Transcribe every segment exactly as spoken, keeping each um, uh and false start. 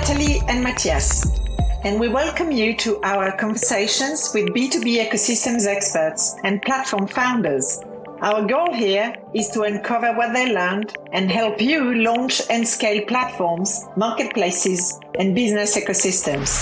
Natalie and Matthias, and we welcome you to our conversations with B two B ecosystems experts and platform founders. Our goal here is to uncover what they learned and help you launch and scale platforms, marketplaces, and business ecosystems.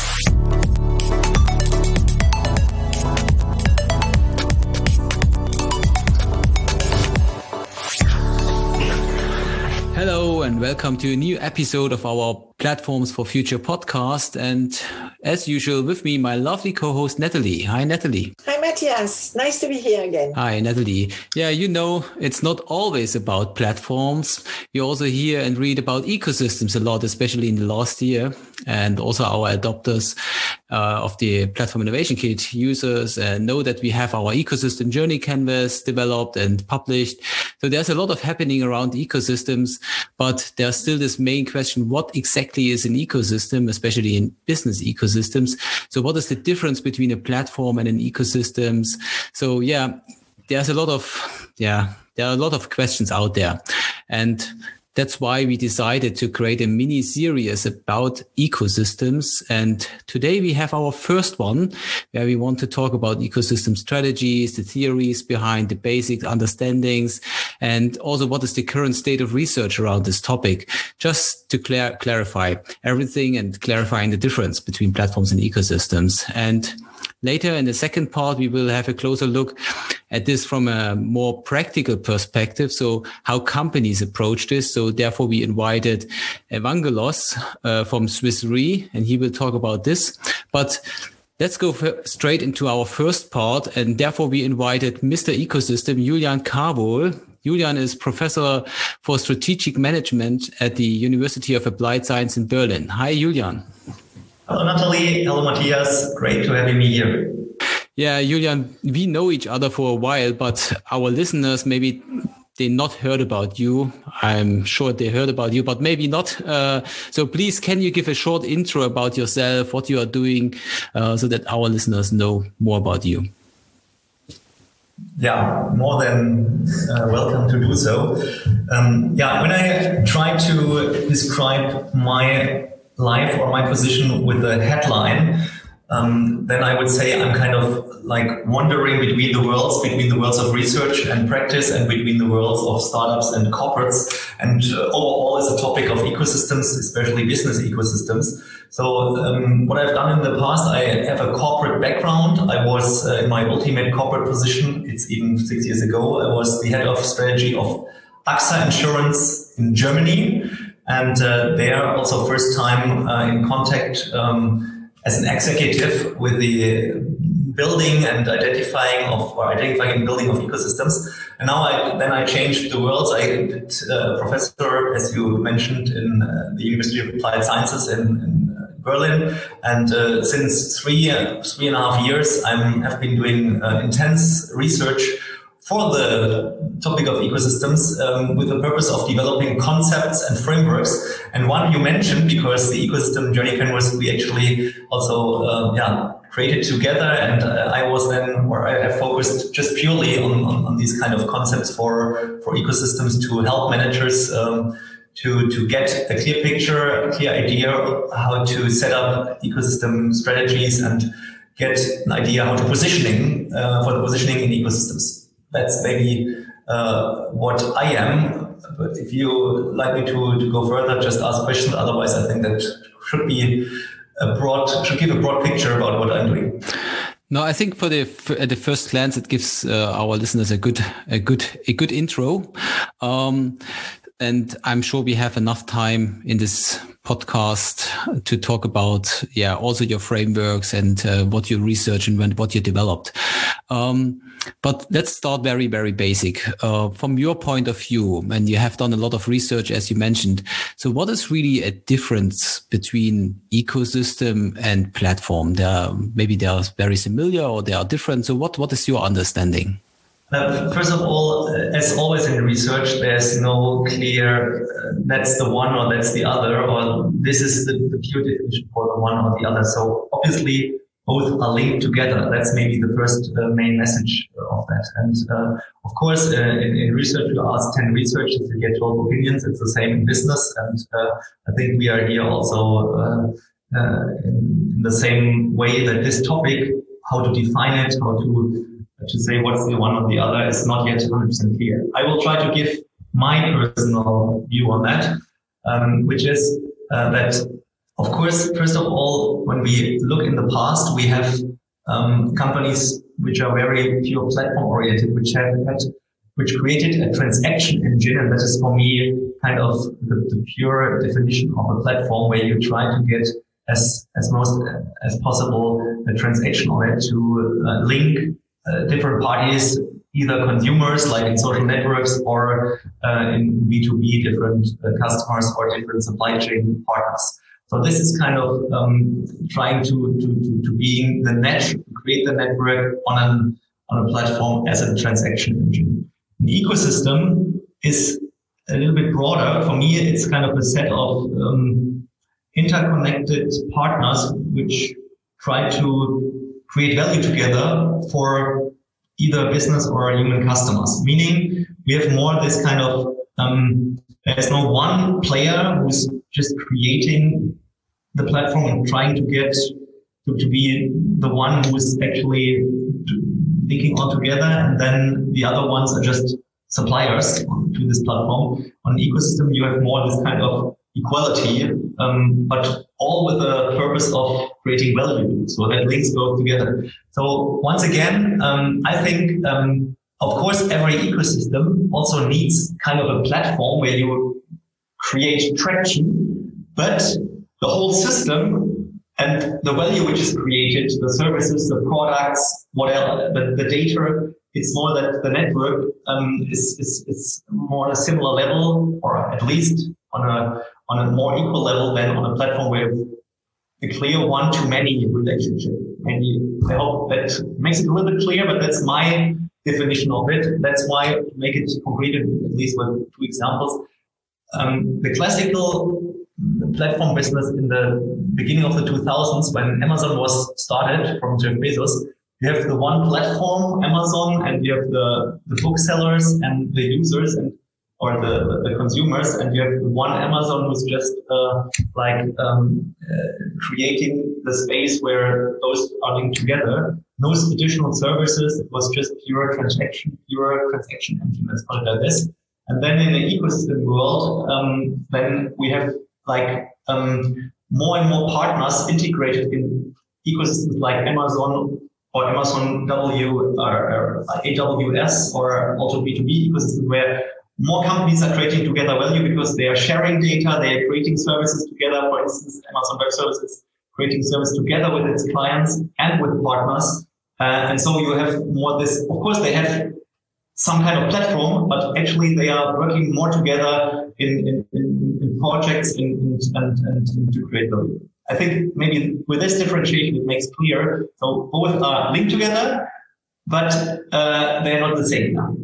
Hello and welcome to a new episode of our Platforms for Future podcast. And as usual, with me, my lovely co-host, Natalie. Hi, Natalie. Hi, Matthias. Nice to be here again. Hi, Natalie. Yeah, you know, it's not always about platforms. You also hear and read about ecosystems a lot, especially in the last year. And also our adopters uh, of the Platform Innovation Kit users uh, know that we have our ecosystem journey canvas developed and published. So there's a lot of happening around ecosystems, but there's still this main question, what exactly is an ecosystem, especially in business ecosystems? So what is the difference between a platform and an ecosystem? So yeah, there's a lot of, yeah, there are a lot of questions out there. And that's why we decided to create a mini series about ecosystems. And today we have our first one where we want to talk about ecosystem strategies, the theories behind the basic understandings, and also what is the current state of research around this topic, just to clar- clarify everything and clarifying the difference between platforms and ecosystems. And later in the second part, we will have a closer look at this from a more practical perspective. So how companies approach this. So therefore we invited Evangelos uh, from Swiss Re, and he will talk about this. But let's go f- straight into our first part. And therefore we invited Mister Ecosystem, Julian Carvol. Julian is Professor for Strategic Management at the University of Applied Science in Berlin. Hi, Julian. Hello, Natalie. Hello, Matthias. Great to have me here. Yeah, Julian, we know each other for a while, but our listeners, maybe they not heard about you. I'm sure they heard about you, but maybe not. Uh, so please, can you give a short intro about yourself, what you are doing, uh, so that our listeners know more about you? Yeah, more than uh, welcome to do so. Um, yeah, when I try to describe my life or my position with a headline, um, then I would say I'm kind of like wandering between the worlds, between the worlds of research and practice and between the worlds of startups and corporates. And uh, overall is a topic of ecosystems, especially business ecosystems. So um, what I've done in the past, I have a corporate background. I was uh, in my ultimate corporate position. It's even six years ago. I was the head of strategy of A X A Insurance in Germany. And uh, there also first time uh, in contact um, as an executive with the building and identifying of or identifying and building of ecosystems. And now I then I changed the worlds. I did uh, professor, as you mentioned, in uh, the University of Applied Sciences in, in uh, Berlin. And uh, since three uh, three and a half years, I have been doing uh, intense research for the topic of ecosystems um, with the purpose of developing concepts and frameworks. And one you mentioned, because the ecosystem journey canvas we actually also uh, yeah created together, and uh, I was then, or I have focused just purely on, on, on these kind of concepts for, for ecosystems to help managers um, to, to get a clear picture, a clear idea how to set up ecosystem strategies and get an idea how to positioning uh, for the positioning in ecosystems. That's maybe uh, what I am. But if you like me to, to go further, just ask questions. Otherwise, I think that should be a broad, should give a broad picture about what I'm doing. No, I think for the at the first glance, it gives uh, our listeners a good a good a good intro. Um, And I'm sure we have enough time in this podcast to talk about, yeah, also your frameworks and uh, what you research and what you developed. Um, but let's start very, very basic. Uh, from your point of view, and you have done a lot of research, as you mentioned. So what is really a difference between ecosystem and platform? They are, maybe they are very similar or they are different. So what, what is your understanding? Uh, first of all, uh, as always in research, there's no clear uh, that's the one or that's the other, or this is the, the pure definition for the one or the other. So obviously, both are linked together. That's maybe the first uh, main message of that. And uh, of course, uh, in, in research, you ask ten researchers to get twelve opinions. It's the same in business. And uh, I think we are here also uh, uh, in, in the same way that this topic, how to define it, how to to say what's the one or the other, is not yet one hundred percent clear. I will try to give my personal view on that, um, which is uh, that, of course, first of all, when we look in the past, we have um, companies which are very pure platform oriented, which have had, which created a transaction engine, and that is for me kind of the, the pure definition of a platform where you try to get as as most as possible a transaction on it to uh, link uh, different parties, either consumers like in social networks or uh, in B two B, different uh, customers or different supply chain partners. So this is kind of um, trying to, to, to, to being the net, to create the network on, an, on a platform as a transaction engine. An ecosystem is a little bit broader. For me, it's kind of a set of um, interconnected partners which try to create value together for either business or human customers. Meaning we have more this kind of, um, there's no one player who's just creating the platform and trying to get to, to be the one who is actually linking all together, and then the other ones are just suppliers to this platform. On an ecosystem, you have more this kind of equality, um, but all with the purpose of creating value. So that links both together. So once again, um, I think, um, of course, every ecosystem also needs kind of a platform where you create traction, but the whole system and the value which is created, the services, the products, whatever, the, the data, it's more that the network um, is, is, is more on a similar level, or at least on a on a more equal level than on a platform where a clear one-to-many relationship. Maybe I hope that makes it a little bit clear, but that's my definition of it. That's why to make it concrete, at least with two examples. Um, the classical platform business in the beginning of the two thousands, when Amazon was started from Jeff Bezos, you have the one platform, Amazon, and you have the, the booksellers and the users and or the, the consumers, and you have one Amazon who's just uh, like um, uh, creating the space where those are linked together. No additional services. It was just pure transaction, pure transaction engine. Let's call it like this. And then in the ecosystem world, um, then we have like um, more and more partners integrated in ecosystems like Amazon or Amazon W or, or A W S, or also B two B ecosystem where more companies are creating together value because they are sharing data, they are creating services together. For instance, Amazon Web Services creating service together with its clients and with partners. Uh, and so you have more this, of course, they have some kind of platform, but actually they are working more together in, in, in, in projects in, in, and, and, and to create value. I think maybe with this differentiation, it makes clear. So both are linked together, but uh, they're not the same now.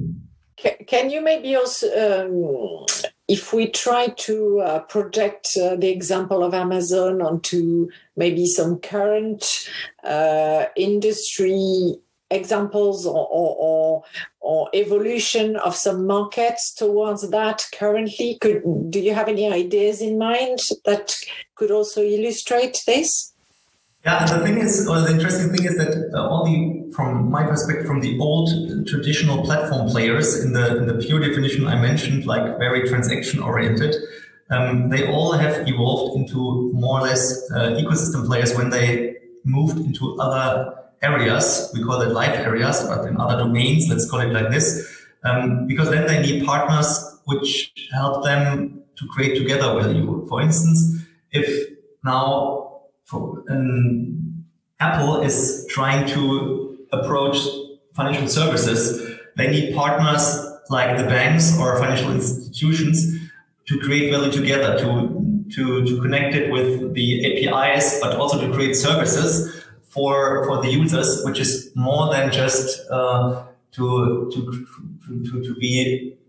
Can you maybe also, um, if we try to uh, project uh, the example of Amazon onto maybe some current uh, industry examples or, or, or, or evolution of some markets towards that currently, could do you have any ideas in mind that could also illustrate this? Yeah, the thing is, or the interesting thing is that uh, all the, from my perspective, from the old traditional platform players in the in the pure definition I mentioned, like very transaction oriented, um, they all have evolved into more or less uh, ecosystem players when they moved into other areas. We call it live areas, but in other domains, let's call it like this, um, because then they need partners which help them to create together value. For instance, if now Um, Apple is trying to approach financial services, they need partners like the banks or financial institutions to create value together, to, to, to connect it with the A P Is, but also to create services for, for the users, which is more than just uh, to, to, to, to be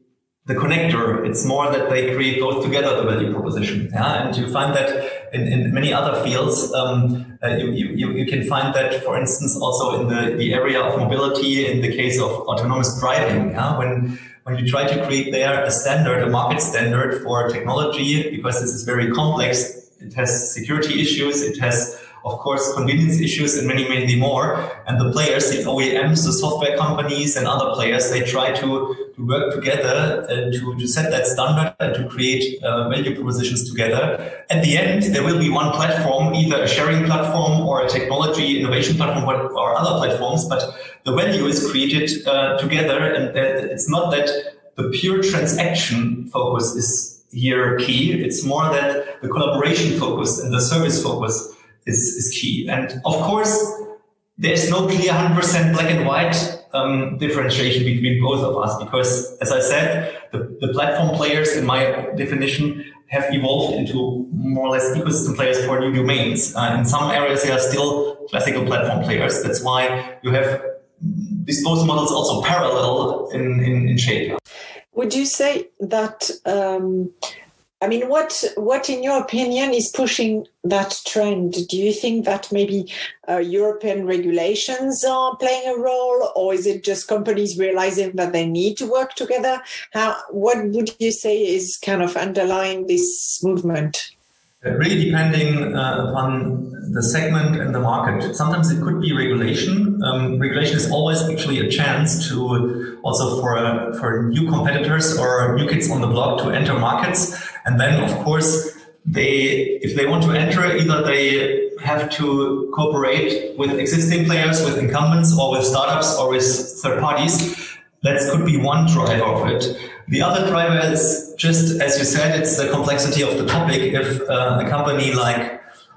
the connector. It's more that they create both together the value proposition. Yeah? And you find that in, in many other fields, um, uh, you, you, you can find that, for instance, also in the, the area of mobility, in the case of autonomous driving. Yeah? When, when you try to create there a standard, a market standard for technology, because this is very complex, it has security issues, it has, of course, convenience issues and many, many more. And the players, the O E Ms, the software companies and other players, they try to, to work together uh, to, to set that standard and to create uh, value propositions together. At the end, there will be one platform, either a sharing platform or a technology innovation platform or other platforms, but the value is created uh, together. And that it's not that the pure transaction focus is here key. It's more that the collaboration focus and the service focus Is, is key. And of course, there's no clear one hundred percent black and white um, differentiation between both of us, because, as I said, the, the platform players, in my definition, have evolved into more or less ecosystem players for new domains. Uh, in some areas, they are still classical platform players. That's why you have these both models also parallel in, in, in shape. Would you say that... Um I mean, what, what in your opinion is pushing that trend? Do you think that maybe uh, European regulations are playing a role, or is it just companies realizing that they need to work together? How, what would you say is kind of underlying this movement? Really depending uh, upon the segment and the market. Sometimes it could be regulation. Um, regulation is always actually a chance to also for uh, for new competitors or new kids on the block to enter markets. And then, of course, they if they want to enter, either they have to cooperate with existing players, with incumbents, or with startups, or with third parties. That could be one driver of it. The other driver is just, as you said, it's the complexity of the topic. If uh, a company like,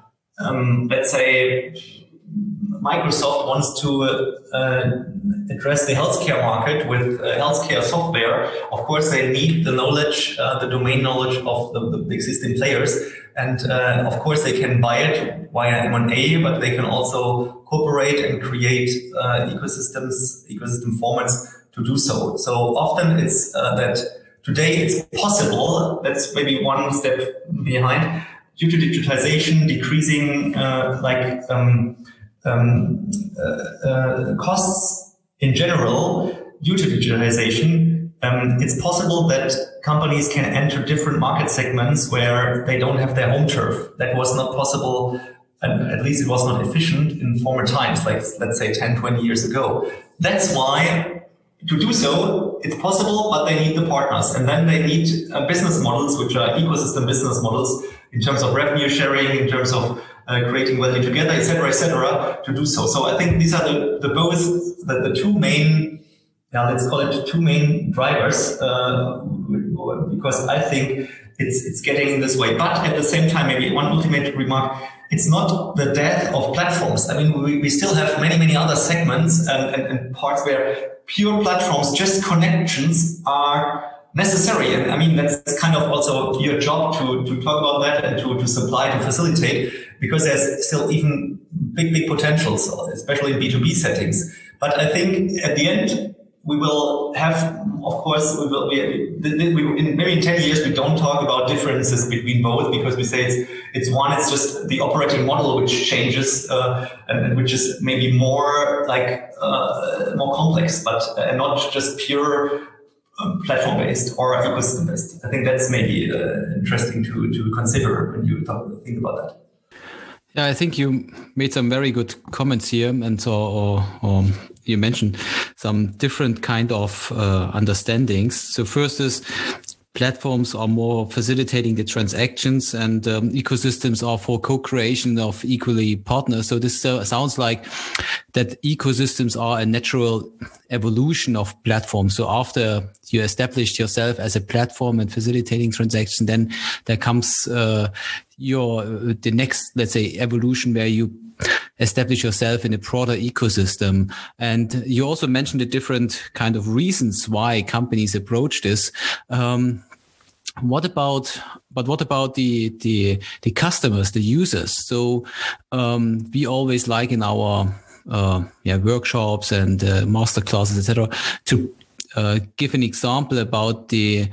um, let's say, Microsoft wants to uh, address the healthcare market with uh, healthcare software, of course, they need the knowledge, uh, the domain knowledge of the, the existing players. And uh, of course, they can buy it via M and A, but they can also cooperate and create uh, ecosystems, ecosystem formats to do so. So often it's uh, that today it's possible, that's maybe one step behind, due to digitization, decreasing uh, like um, um, uh, uh, costs in general, due to digitization, um, it's possible that companies can enter different market segments where they don't have their home turf. That was not possible, and at least it was not efficient in former times, like let's say ten, twenty years ago. That's why to do so, it's possible, but they need the partners. And then they need uh, business models, which are ecosystem business models in terms of revenue sharing, in terms of uh, creating value together, et cetera, et cetera, to do so. So I think these are the, the both, the, the two main, yeah, let's call it two main drivers, uh, because I think it's, it's getting this way. But at the same time, maybe one ultimate remark, it's not the death of platforms. I mean, we, we still have many, many other segments and, and, and parts where pure platforms, just connections are necessary. And I mean, that's kind of also your job to, to talk about that and to, to supply, to facilitate, because there's still even big, big potentials, especially in B two B settings. But I think at the end, we will have, of course, we will, we, we, in, maybe in ten years, we don't talk about differences between both, because we say it's, it's one, it's just the operating model which changes, uh, and, and which is maybe more like, uh, more complex, but uh, not just pure uh, platform based or ecosystem based. I think that's maybe uh, interesting to, to consider when you talk, think about that. Yeah, I think you made some very good comments here, and so or, or you mentioned some different kind of uh, understandings. So first is platforms are more facilitating the transactions, and um, ecosystems are for co-creation of equally partners. So this uh, sounds like that ecosystems are a natural evolution of platforms. So after you established yourself as a platform and facilitating transaction, then there comes uh, your uh, the next, let's say, evolution where you establish yourself in a broader ecosystem. And you also mentioned the different kind of reasons why companies approach this. Um, what about, but what about the, the, the customers, the users? So, um, we always like in our, uh, yeah, workshops and, uh, master classes, et cetera, to, uh, give an example about the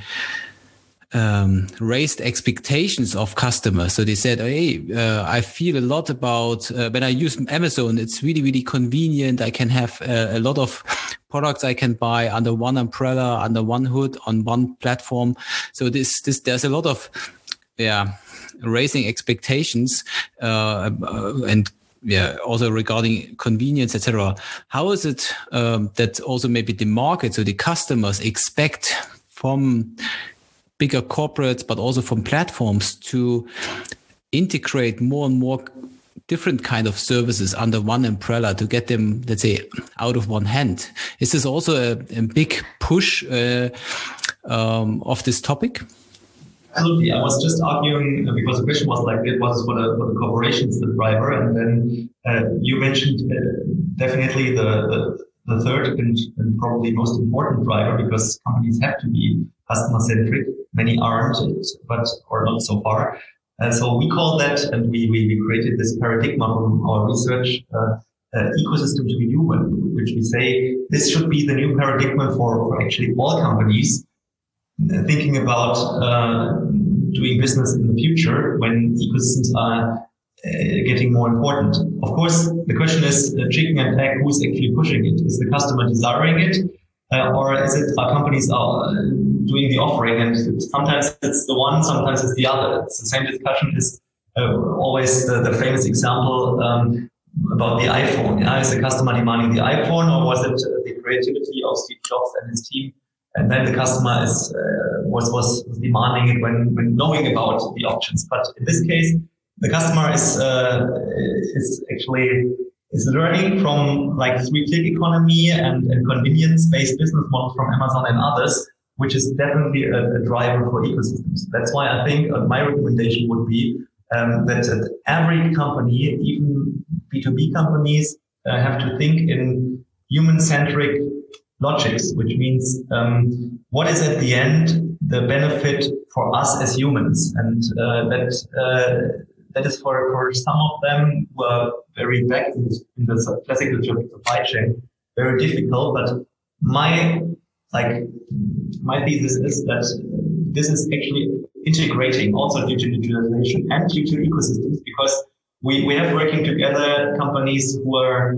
um, raised expectations of customers. So they said, hey, uh, I feel a lot about uh, when I use Amazon, it's really, really convenient. I can have uh, a lot of products I can buy under one umbrella, under one hood, on one platform. So this, this, there's a lot of, yeah, raising expectations, uh, and yeah, also regarding convenience, et cetera. How is it um, that also maybe the market, so the customers expect from bigger corporates, but also from platforms to integrate more and more different kind of services under one umbrella to get them, let's say, out of one hand? Is this also a, a big push uh, um, of this topic? Absolutely. I was just arguing uh, because the question was like, it was for the, for the corporations, the driver. And then uh, you mentioned uh, definitely the, the, the third and, and probably most important driver, because companies have to be customer centric. Many aren't, but or not so far. Uh, so we call that, and we, we, we created this paradigm from our research, uh, uh, ecosystem to be human, which we say this should be the new paradigm for, for actually all companies thinking about uh, doing business in the future when ecosystems are uh, getting more important. Of course, the question is uh, chicken and egg, who's actually pushing it? Is the customer desiring it? Uh, or is it our companies are uh, doing the offering? And sometimes it's the one, sometimes it's the other. It's the same discussion is uh, always the, the famous example um, about the iPhone. Yeah? Is the customer demanding the iPhone, or was it uh, the creativity of Steve Jobs and his team? And then the customer is uh, was, was was demanding it when, when knowing about the options. But in this case, the customer is uh, is actually is learning from like three-click economy and, and convenience-based business models from Amazon and others, which is definitely a, a driver for ecosystems. That's why I think uh, my recommendation would be um, that uh, every company, even B two B companies, uh, have to think in human-centric logics, which means um, what is at the end the benefit for us as humans, and uh, that uh, that is for for some of them who are very back in, in the classical supply chain, very difficult. But my like my thesis is that this is actually integrating also due to digitalization and due to ecosystems, because we we have working together companies who are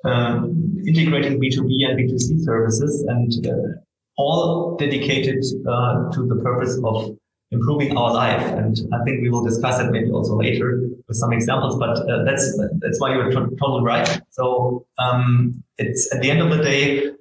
um, integrating B two B and B two C services, and uh, all dedicated uh, to the purpose of improving our life. And I think we will discuss it maybe also later with some examples, but uh, that's that's why you're t- totally right. So um, it's at the end of the day, it,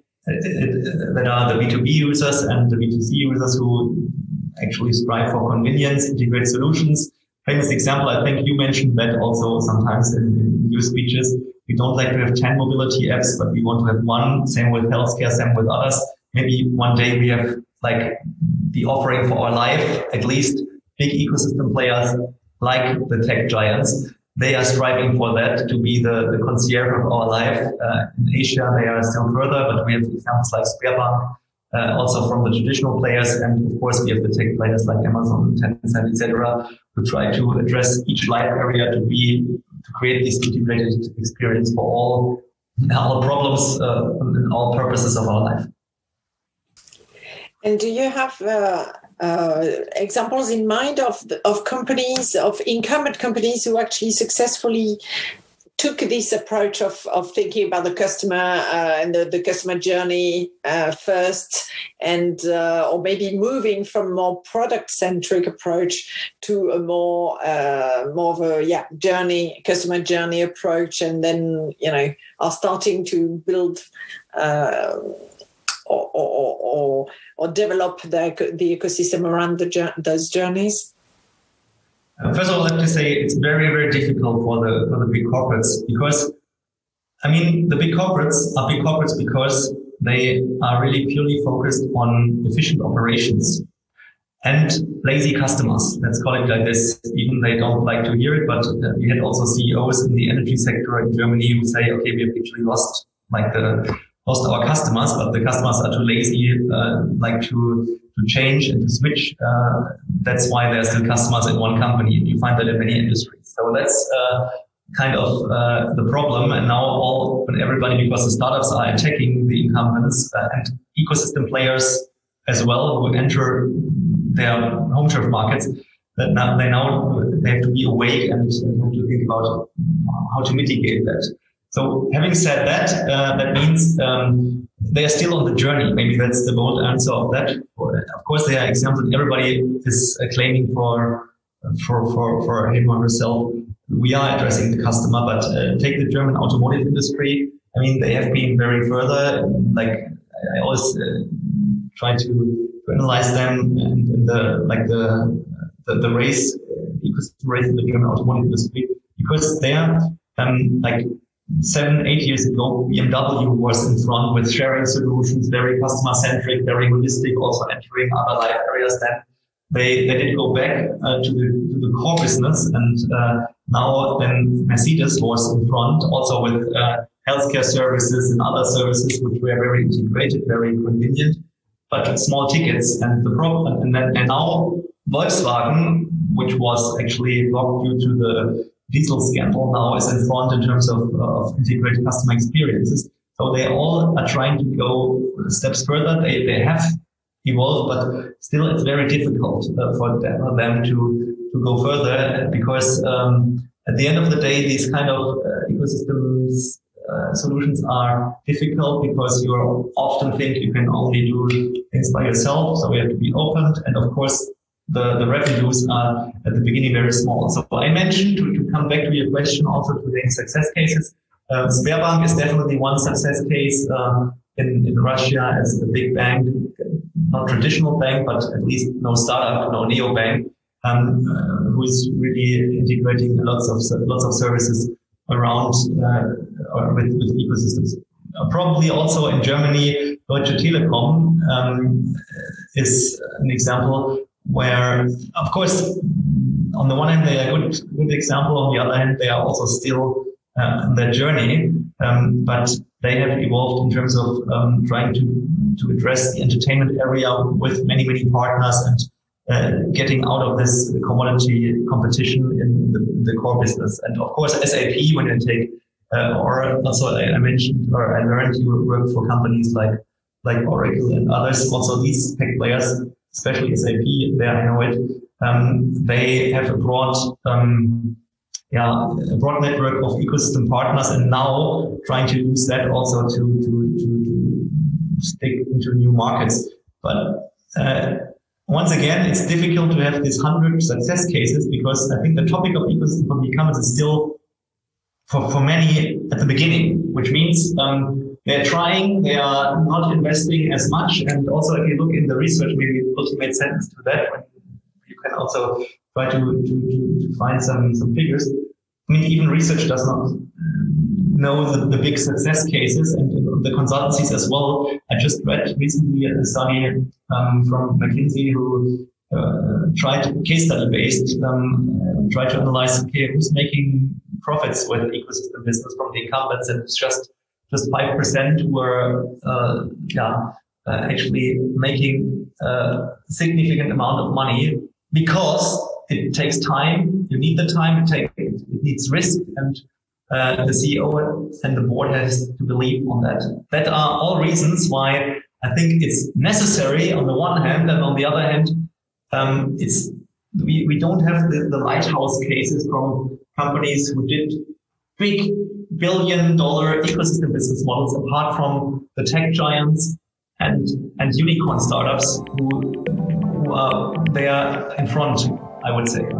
it, that are the B two B users and the B two C users who actually strive for convenience, integrate solutions. Famous example, I think you mentioned that also sometimes in, in your speeches. We don't like to have ten mobility apps, but we want to have one. Same with healthcare, same with others. Maybe one day we have like the offering for our life, at least big ecosystem players like the tech giants. They are striving for that to be the, the concierge of our life. Uh, in Asia, they are still further, but we have examples like Sberbank, uh, also from the traditional players. And of course, we have the tech players like Amazon, Tencent, et cetera, who try to address each life area to be, to create this integrated experience for all our problems uh, and all purposes of our life. And do you have uh, uh, examples in mind of the, of companies, of incumbent companies who actually successfully took this approach of, of thinking about the customer uh, and the, the customer journey uh, first, and uh, or maybe moving from a more product-centric approach to a more uh, more of a yeah journey customer journey approach, and then you know are starting to build uh, or, or, or or develop the the ecosystem around the those journeys? Uh, first of all, I have to say it's very, very difficult for the for the big corporates, because, I mean, the big corporates are big corporates because they are really purely focused on efficient operations and lazy customers. Let's call it like this. Even they don't like to hear it, but uh, we had also C E Os in the energy sector in Germany who say, okay, we have actually lost like the lost our customers, but the customers are too lazy, uh, like to to change and to switch. Uh, that's why there are still customers in one company. You find that in many industries. So that's uh, kind of uh, the problem. And now all and everybody, because the startups are attacking the incumbents uh, and ecosystem players as well who enter their home turf markets, that now they now they have to be awake and have to think about how to mitigate that. So having said that, uh, that means um, they are still on the journey. Maybe that's the bold answer of that. Of course, there are examples. Everybody is uh, claiming for for for for him or herself. We are addressing the customer, but uh, take the German automotive industry. I mean, they have been very further. Like I always uh, try to, to analyze them and, and the like the the, the race, uh, ecosystem race in the German automotive industry, because there, um, like seven, eight years ago, B M W was in front with sharing solutions, very customer centric, very holistic, also entering other life areas. Then they they did go back uh, to the to the core business, and uh, now then Mercedes was in front, also with uh, healthcare services and other services which were very integrated, very convenient, but small tickets. And the problem, and then and now Volkswagen, which was actually blocked due to the diesel scandal, now is in front in terms of, of integrated customer experiences. So they all are trying to go steps further. They they have evolved, but still it's very difficult uh, for them to to go further, because um, at the end of the day, these kind of uh, ecosystems uh, solutions are difficult, because you often think you can only do things by yourself. So you have to be open, and of course the the revenues are at the beginning very small. So I mentioned, to, to come back to your question, also to the success cases. Uh, Sberbank is definitely one success case uh, in in Russia as a big bank. Not traditional bank, but at least no startup, no neobank, um, uh, who is really integrating lots of lots of services around uh, or with, with ecosystems. Uh, probably also in Germany, Deutsche Telekom um, is an example where, of course, on the one hand they are a good good example. On the other hand, they are also still uh, on their journey, um, but they have evolved in terms of um, trying to to address the entertainment area with many, many partners, and uh, getting out of this commodity competition in, in, the, in the core business. And of course, S A P, when you take, uh, or also I, I mentioned, or I learned you work for companies like, like Oracle and others. Also these tech players, especially S A P, there I know it, um, they have a broad, um, yeah, a broad network of ecosystem partners, and now trying to use that also to, to, to, to stick into new markets. But uh, once again, it's difficult to have these hundred success cases, because I think the topic of ecosystem for e-commerce is still for, for many at the beginning, which means um, they're trying, they are not investing as much. And also, if you look in the research, maybe the ultimate sentence to that, when you can also try to, to, to, to find some, some figures. I mean, even research does not know the, the big success cases, and the consultancies as well. I just read recently a study um, from McKinsey who uh, tried to, case study based, um, uh, tried to analyze, okay, who's making profits with ecosystem business from the incumbents, and it's just just five percent were uh, yeah uh, actually making a significant amount of money, because it takes time. You need the time. It takes it needs risk, and Uh, the C E O and the board has to believe on that. That are all reasons why I think it's necessary on the one hand, and on the other hand, um, it's we, we don't have the, the lighthouse cases from companies who did big billion dollar ecosystem business models, apart from the tech giants and and unicorn startups who, who are there in front, I would say.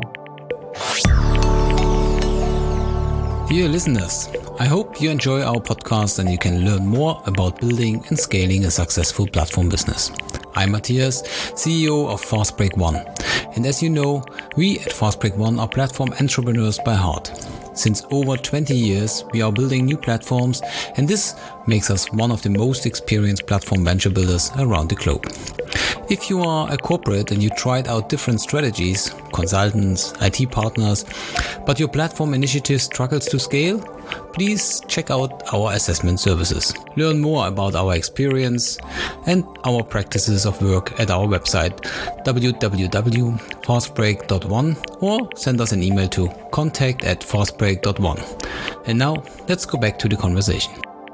Dear listeners, I hope you enjoy our podcast and you can learn more about building and scaling a successful platform business. I'm Matthias, C E O of Fastbreak One. And as you know, we at Fastbreak One are platform entrepreneurs by heart. Since over twenty years, we are building new platforms, and this makes us one of the most experienced platform venture builders around the globe. If you are a corporate and you tried out different strategies, consultants, I T partners, but your platform initiative struggles to scale, please check out our assessment services. Learn more about our experience and our practices of work at our website w w w dot fastbreak dot one or send us an email to contact at fastbreak dot one. And now let's go back to the conversation.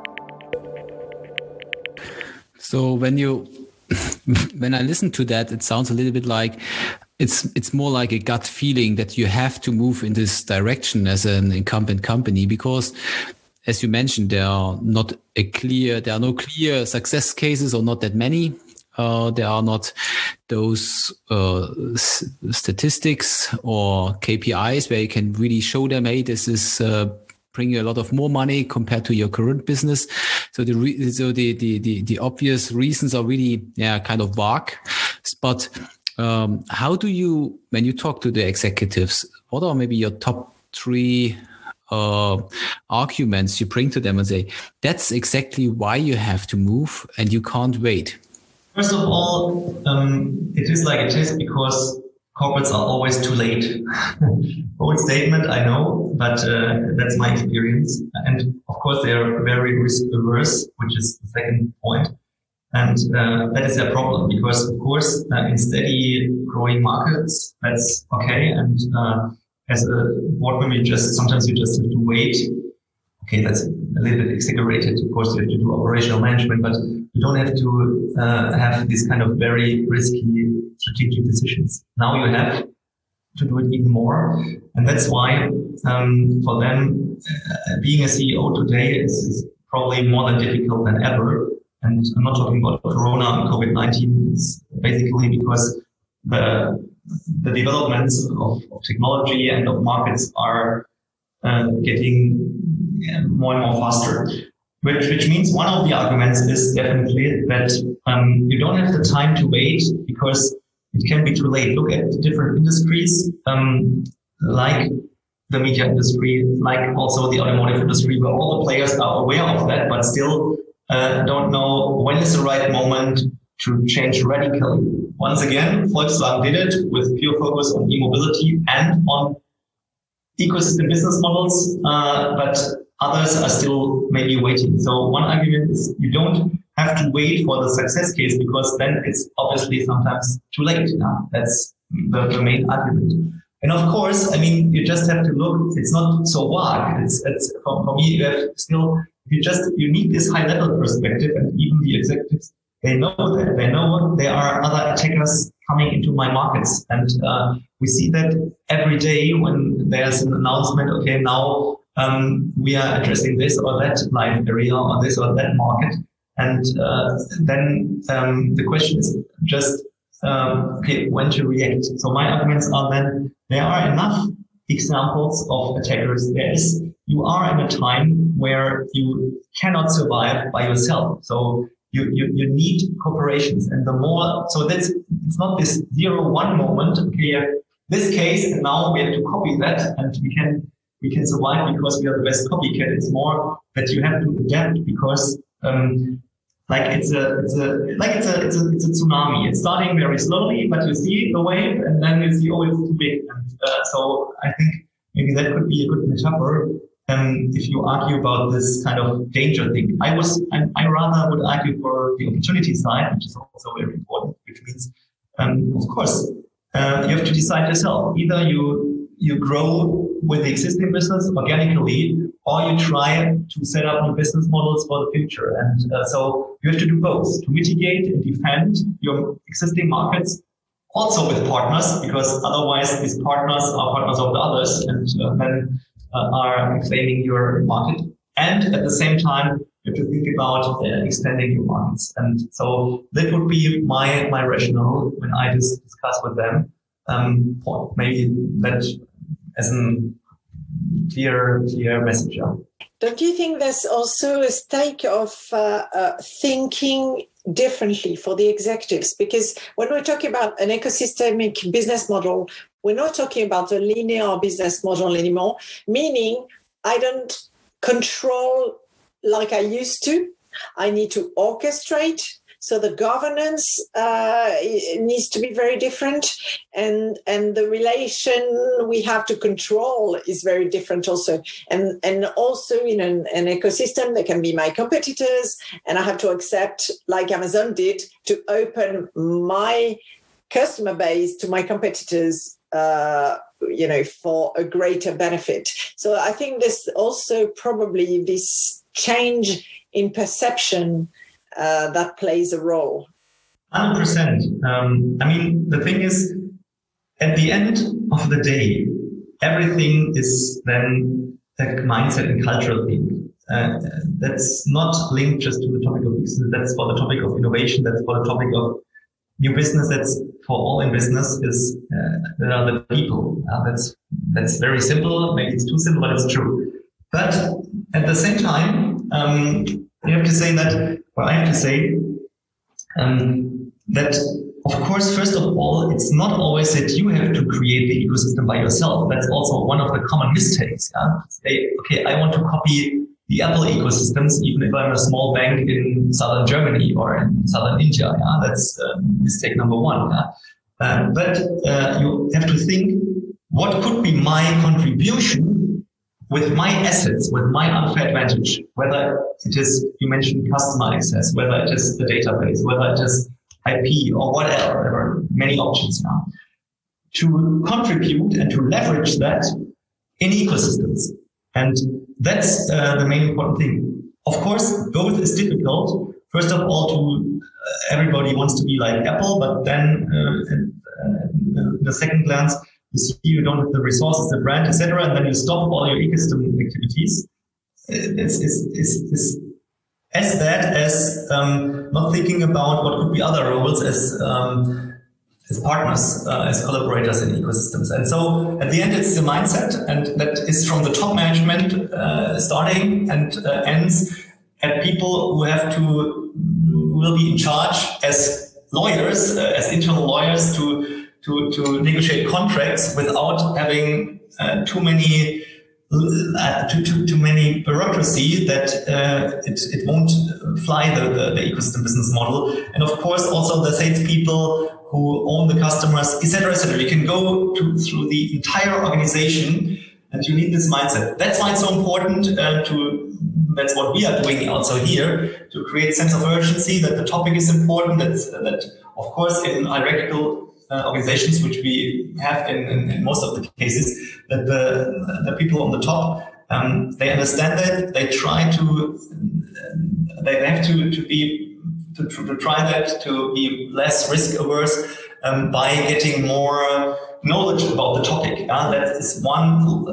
So when you when I listen to that, it sounds a little bit like it's it's more like a gut feeling that you have to move in this direction as an incumbent company, because as you mentioned, there are not a clear, there are no clear success cases, or not that many. Uh, there are not those uh, s- statistics or K P Is where you can really show them, hey, this is uh, bring you a lot of more money compared to your current business. So the re- so the, the the the obvious reasons are really yeah kind of vague. But um, how do you, when you talk to the executives, what are maybe your top three uh, arguments you bring to them and say that's exactly why you have to move and you can't wait? First of all, um, it is like it is because corporates are always too late. Bold statement, I know, but uh, that's my experience. And of course, they are very risk averse, which is the second point. And uh, that is a problem because, of course, uh, in steady growing markets, that's okay. And uh, as a board member, you just sometimes you just have to wait. Okay, that's a little bit exaggerated. Of course, you have to do operational management, but you don't have to uh, have these kind of very risky strategic decisions. Now you have to do it even more. And that's why um, for them, uh, being a C E O today is, is probably more than difficult than ever. And I'm not talking about Corona and COVID nineteen. It's basically because the, the developments of, of technology and of markets are uh, getting more and more faster. Which, which means one of the arguments is definitely that um, you don't have the time to wait because it can be too late. Look at different industries, um, like the media industry, like also the automotive industry, where all the players are aware of that, but still uh, don't know when is the right moment to change radically. Once again, Volkswagen did it with pure focus on e-mobility and on ecosystem business models, uh, but others are still maybe waiting. So one argument is you don't have to wait for the success case because then it's obviously sometimes too late. Yeah? That's the, the main argument. And of course, I mean, you just have to look, it's not so vague. It's, it's for, for me, you have still, you just, you need this high level perspective, and even the executives, they know that, they know there are other attackers coming into my markets. And uh, we see that every day when there's an announcement, okay, now um, we are addressing this or that life area or this or that market. And uh, then um, the question is just, um, okay, when to react. So my arguments are then there are enough examples of attackers. There is, you are in a time where you cannot survive by yourself. So you, you, you need corporations, and the more, so that's, it's not this zero one moment. Okay, this case, and now we have to copy that, and we can, we can survive because we are the best copycat. It's more that you have to adapt because, um, like it's a, it's a, like it's a, it's a, it's a tsunami. It's starting very slowly, but you see the wave, and then you see, oh, it's too big. And uh, so I think maybe that could be a good metaphor. Um, if you argue about this kind of danger thing, I was, I, I rather would argue for the opportunity side, which is also very important, which means, um, of course, uh, you have to decide yourself. Either you, you grow with the existing business organically, or you try to set up new business models for the future. And uh, so you have to do both to mitigate and defend your existing markets, also with partners, because otherwise these partners are partners of the others, and uh, then uh, are claiming your market. And at the same time, you have to think about uh, extending your markets. And so that would be my my rationale when I just discuss with them. Um, maybe that as an clear, clear message. Don't you think there's also a stake of uh, uh, thinking differently for the executives? Because when we're talking about an ecosystemic business model, we're not talking about a linear business model anymore, meaning I don't control like I used to. I need to orchestrate. So the governance uh, needs to be very different, and and the relation we have to control is very different also. And and also in an, an ecosystem, there can be my competitors, and I have to accept, like Amazon did, to open my customer base to my competitors, uh, you know, for a greater benefit. So I think this also probably this change in perception uh, that plays a role. one hundred percent. Um, I mean, the thing is, at the end of the day, everything is then a mindset and cultural thing. Uh, that's not linked just to the topic of business. That's for the topic of innovation. That's for the topic of new business. That's for all in business is uh, there are the people. Uh, that's that's very simple. Maybe it's too simple, but it's true. But at the same time, um, you have to say that, or I have to say um, that, of course, first of all, it's not always that you have to create the ecosystem by yourself. That's also one of the common mistakes. Yeah? Say, okay, I want to copy the Apple ecosystems, even if I'm a small bank in southern Germany or in southern India. Yeah? That's uh, mistake number one. Yeah? Uh, but uh, you have to think, what could be my contribution with my assets, with my unfair advantage, whether it is, you mentioned customer access, whether it is the database, whether it is I P or whatever, there are many options now, to contribute and to leverage that in ecosystems. And that's uh, the main important thing. Of course, both is difficult. First of all, to uh, everybody wants to be like Apple, but then uh, in, uh, in a second glance, you see you don't have the resources, the brand, et cetera, and then you stop all your ecosystem activities. It's, it's, it's, it's as bad as um, not thinking about what could be other roles as um, as partners, uh, as collaborators in ecosystems. And so at the end, it's the mindset, and that is from the top management uh, starting and uh, ends at people who have to, who will be in charge as lawyers, uh, as internal lawyers to, to, to negotiate contracts without having uh, too many Uh, too, too, too many bureaucracy that uh, it, it won't fly the, the, the ecosystem business model. And of course, also the salespeople who own the customers, et cetera, et cetera. You can go to, through the entire organization, and you need this mindset. That's why it's so important uh, to, that's what we are doing also here, to create a sense of urgency, that the topic is important, that, that of course, in hierarchical Uh, organizations, which we have in, in, in most of the cases, that the, the people on the top, um, they understand that, they try to, they have to, to be, to, to try that, to be less risk averse um, by getting more knowledge about the topic. Uh, that is one,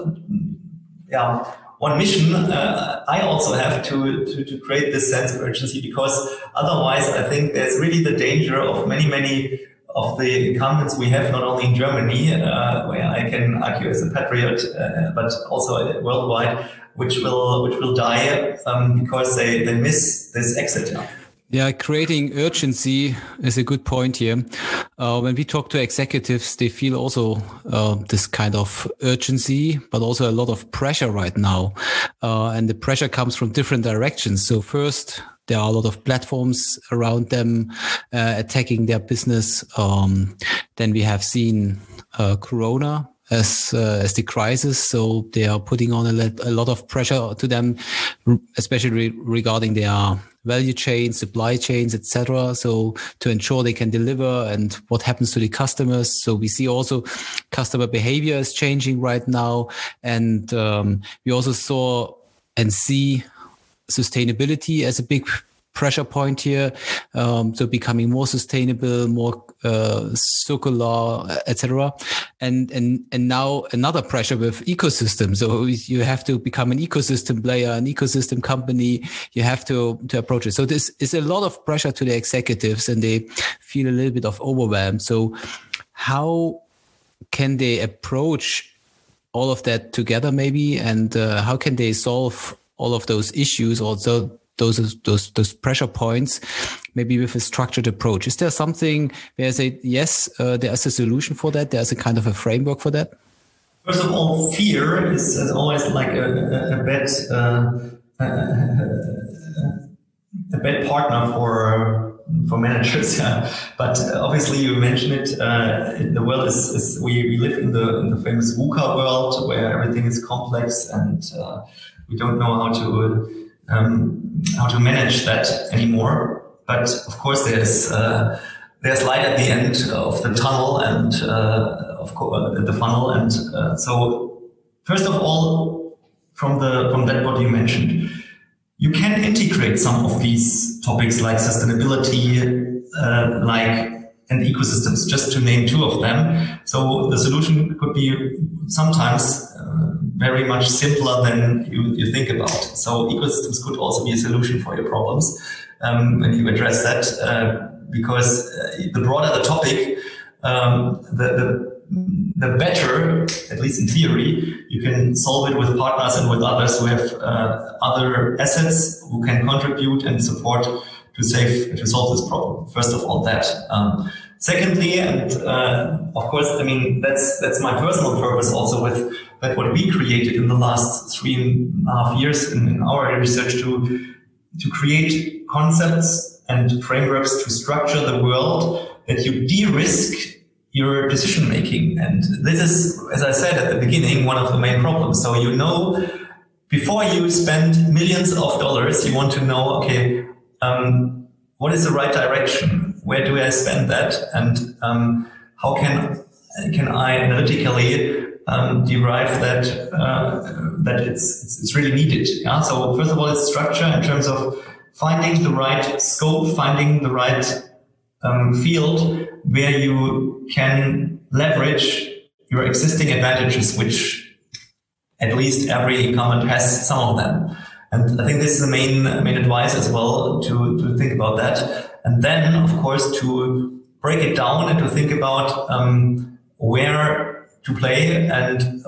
yeah, one mission uh, I also have to, to, to create this sense of urgency, because otherwise I think there's really the danger of many, many of the incumbents we have, not only in Germany, uh, where I can argue as a patriot, uh, but also worldwide, which will which will die um, because they, they miss this exit. Yeah, creating urgency is a good point here. Uh, when we talk to executives, they feel also uh, this kind of urgency, but also a lot of pressure right now. Uh, and the pressure comes from different directions. So first, there are a lot of platforms around them uh, attacking their business. Um, then we have seen uh, Corona as uh, as the crisis, so they are putting on a, let, a lot of pressure to them, especially re- regarding their value chains, supply chains, et cetera. So to ensure they can deliver, and what happens to the customers. So we see also customer behavior is changing right now, and um, we also saw and see sustainability as a big pressure point here. Um, so becoming more sustainable, more uh, circular, et cetera. And and and now another pressure with ecosystem. So you have to become an ecosystem player, an ecosystem company. You have to to approach it. So this is a lot of pressure to the executives, and they feel a little bit of overwhelmed. So how can they approach all of that together, maybe, and uh, how can they solve all of those issues, also those those those pressure points, maybe with a structured approach? Is there something where I say, yes, uh, there's a solution for that? There's a kind of a framework for that? First of all, fear is, is always like a, a, a bad uh, a, a bad partner for for managers. Yeah. But obviously, you mentioned it. Uh, the world is, is we, we live in the in the famous VUCA world where everything is complex and uh, we don't know how to um, how to manage that anymore. But of course, there's uh, there's light at the end of the tunnel and uh, of course uh, the funnel. And uh, so, first of all, from the from that what you mentioned, you can integrate some of these topics like sustainability, uh, like and ecosystems, just to name two of them. So the solution could be sometimes uh, very much simpler than you, you think about. So ecosystems could also be a solution for your problems um, when you address that, uh, because uh, the broader the topic, um, the, the the better, at least in theory, you can solve it with partners and with others who have uh, other assets who can contribute and support to save to solve this problem. First of all, that. Um, secondly, and uh, of course, I mean that's that's my personal purpose also with that what we created in the last three and a half years in, in our research to to create concepts and frameworks to structure the world that you de-risk your decision making. And this is, as I said at the beginning, one of the main problems. So you know, before you spend millions of dollars, you want to know, okay, um, what is the right direction? Where do I spend that? And um, how can can I analytically um, derive that uh, that it's, it's it's really needed? Yeah. So first of all, it's structure in terms of finding the right scope, finding the right um, field where you can leverage your existing advantages, which at least every incumbent has some of them. And I think this is the main main advice as well, to, to think about that. And then, of course, to break it down and to think about um, where to play and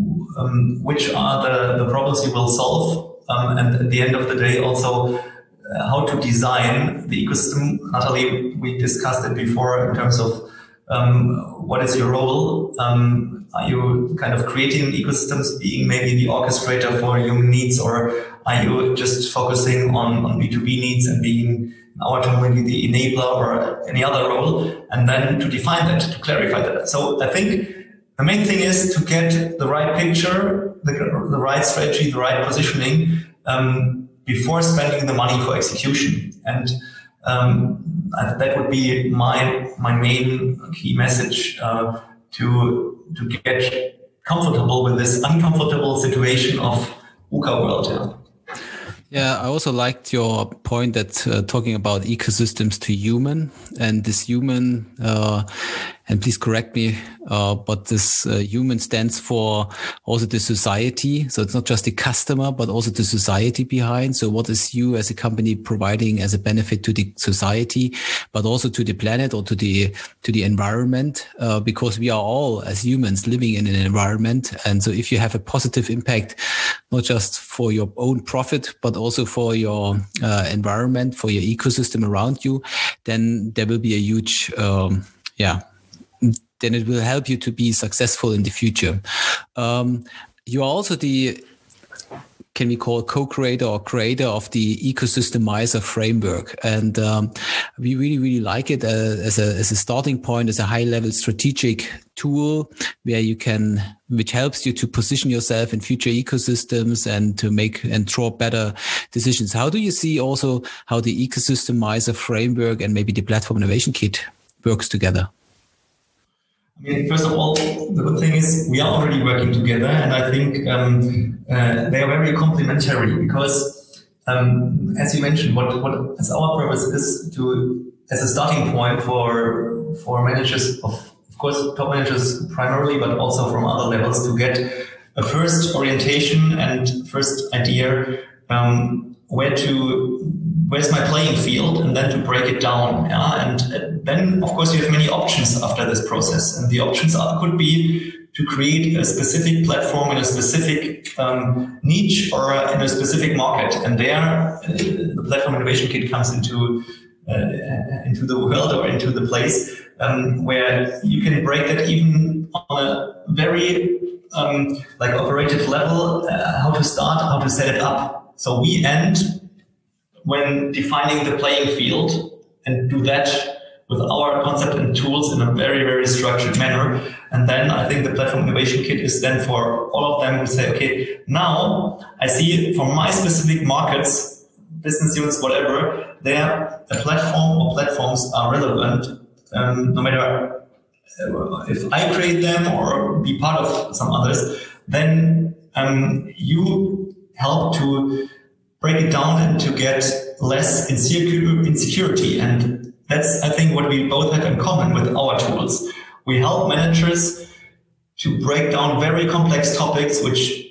um, which are the, the problems you will solve. Um, and at the end of the day, also uh, how to design the ecosystem. Natalie, we discussed it before in terms of um, what is your role? Um, are you kind of creating ecosystems, being maybe the orchestrator for human needs, or are you just focusing on, on B two B needs and being, in our terminology, the enabler or any other role? And then to define that, to clarify that. So I think the main thing is to get the right picture, the, the right strategy, the right positioning um, before spending the money for execution. And um, that would be my my main key message, uh, to to get comfortable with this uncomfortable situation of VUCA world. Yeah. Yeah, I also liked your point that uh, talking about ecosystems to human, and this human, uh, and please correct me, uh, but this uh, human stands for also the society. So it's not just the customer, but also the society behind. So what is you as a company providing as a benefit to the society, but also to the planet or to the to the environment? Uh, because we are all as humans living in an environment, and so if you have a positive impact, not just for your own profit, but also for your uh, environment, for your ecosystem around you, then there will be a huge, um, yeah, then it will help you to be successful in the future. Um, you are also the, can we call co-creator or creator of the Ecosystemizer framework. And um, we really, really like it uh, as a as a starting point, as a high-level strategic tool where you can, which helps you to position yourself in future ecosystems and to make and draw better decisions. How do you see also how the Ecosystemizer framework and maybe the Platform Innovation Kit works together? I mean, first of all, the good thing is we are already working together, and I think um, uh, they are very complementary because, um, as you mentioned, what what as our purpose is to, as a starting point for for managers of, of course, top managers primarily, but also from other levels, to get a first orientation and first idea um, where to. Where's my playing field, and then to break it down. Yeah? And then, of course, you have many options after this process. And the options are, could be to create a specific platform in a specific um, niche or in a specific market. And there, uh, the Platform Innovation Kit comes into uh, into the world or into the place um, where you can break that even on a very um, like operative level, uh, how to start, how to set it up. So we end when defining the playing field and do that with our concept and tools in a very, very structured manner. And then I think the Platform Innovation Kit is then for all of them to say, okay, now I see for my specific markets, business units, whatever, there a platform or platforms are relevant, um, no matter if I create them or be part of some others, then um, you help to break it down and to get less insecure, insecurity. And that's, I think, what we both have in common with our tools. We help managers to break down very complex topics, which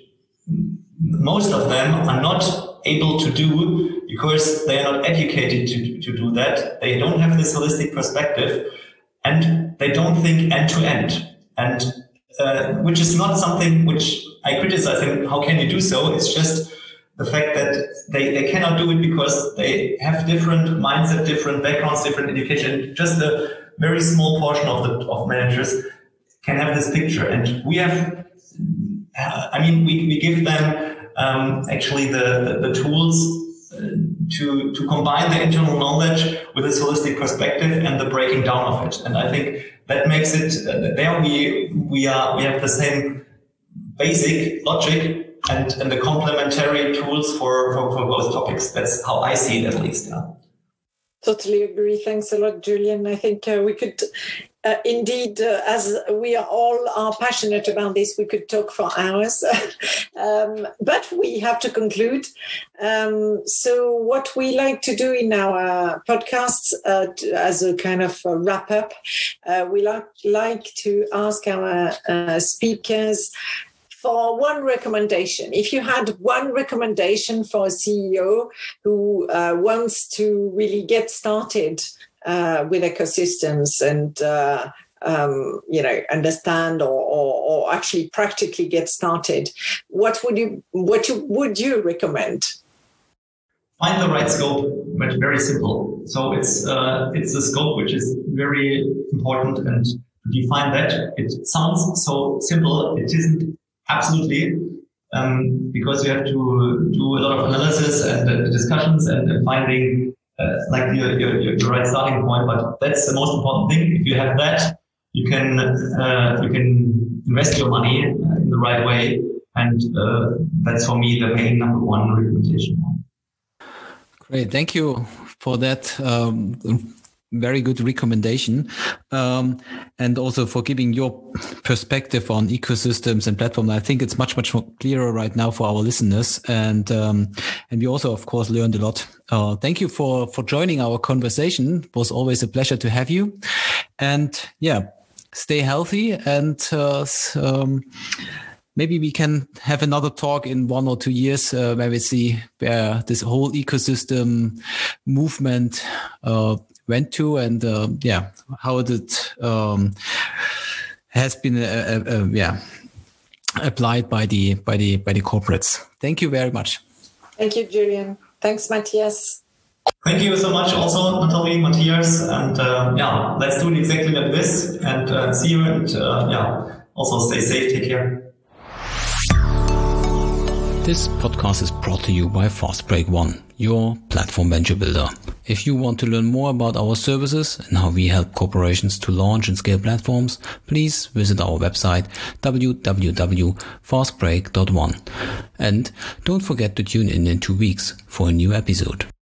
most of them are not able to do because they are not educated to, to do that. They don't have this holistic perspective and they don't think end to end. And uh, which is not something which I criticize them. How can you do so? It's just the fact that they, they cannot do it because they have different mindset, different backgrounds, different education. Just a very small portion of the of managers can have this picture. And we have, I mean, we, we give them um, actually the, the, the tools to, to combine the internal knowledge with this holistic perspective and the breaking down of it. And I think that makes it, uh, there we, we are, we have the same basic logic and, and the complementary tools for, for, for both topics. That's how I see it, at least. Yeah. Totally agree. Thanks a lot, Julian. I think uh, we could uh, indeed, uh, as we are all are passionate about this, we could talk for hours. um, but we have to conclude. Um, so what we like to do in our podcasts uh, as a kind of a wrap up, uh, we like, like to ask our uh, speakers for one recommendation. If you had one recommendation for a C E O who uh, wants to really get started uh, with ecosystems and uh, um, you know understand or, or, or actually practically get started, what would you what you, would you recommend? Find the right scope, but very simple. So it's uh, it's a scope which is very important, and to define that, it sounds so simple. It isn't. Absolutely, um, because you have to do a lot of analysis and uh, discussions and, and finding uh, like your, your, your right starting point. But that's the most important thing. If you have that, you can uh, you can invest your money in the right way, and uh, that's for me the main number one recommendation. Great, thank you for that. Um, Very good recommendation. Um, and also for giving your perspective on ecosystems and platforms. I think it's much, much more clearer right now for our listeners. And, um, and we also, of course, learned a lot. Uh, thank you for, for joining our conversation. It was always a pleasure to have you. And yeah, stay healthy and, uh, um, maybe we can have another talk in one or two years uh, where we see where this whole ecosystem movement, uh, went to and uh, yeah, how it um, has been uh, uh, yeah applied by the by the by the corporates. Thank you very much. Thank you, Julian. Thanks, Matthias. Thank you so much, also Natalie, Matthias, and uh, yeah, let's do it exactly like this. And uh, see you, and uh, yeah, also stay safe. Take care. This podcast is brought to you by FastBreak One, your platform venture builder. If you want to learn more about our services and how we help corporations to launch and scale platforms, please visit our website w w w dot fast break dot one. And don't forget to tune in in two weeks for a new episode.